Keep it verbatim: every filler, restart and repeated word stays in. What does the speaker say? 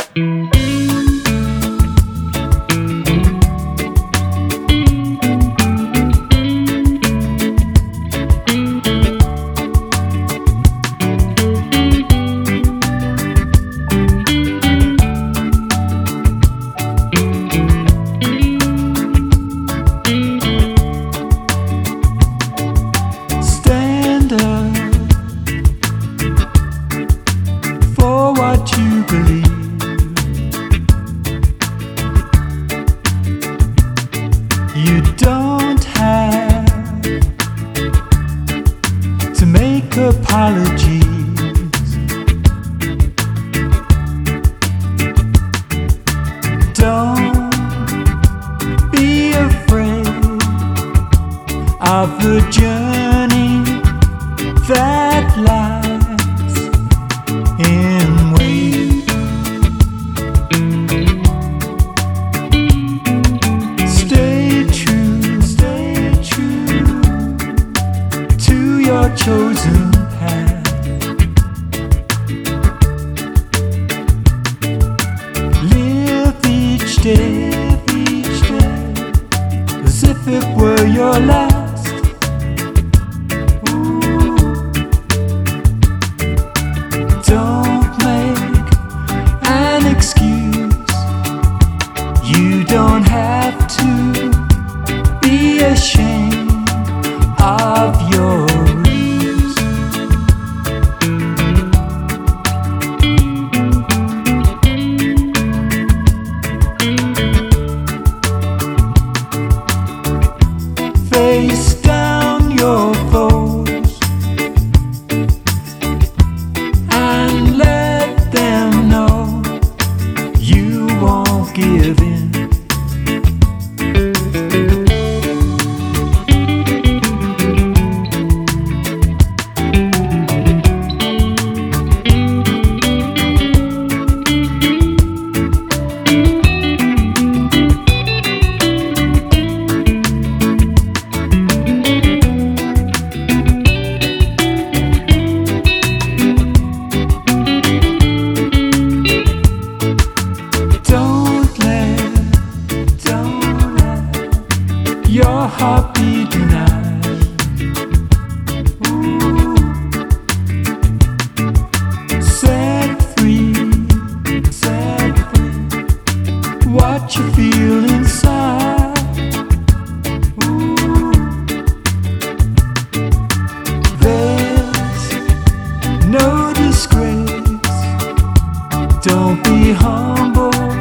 You don't have to make apologies. Don't be afraid of the journey that lies in wait. Your chosen path. Live each day, each day, as if it were your last. Ooh. Don't make an excuse. You don't have to be ashamed of your face down your foes and let them know you won't give in. Your heart be denied. Ooh. Set free, set free. What you feel inside. Ooh. There's no disgrace. Don't be humble.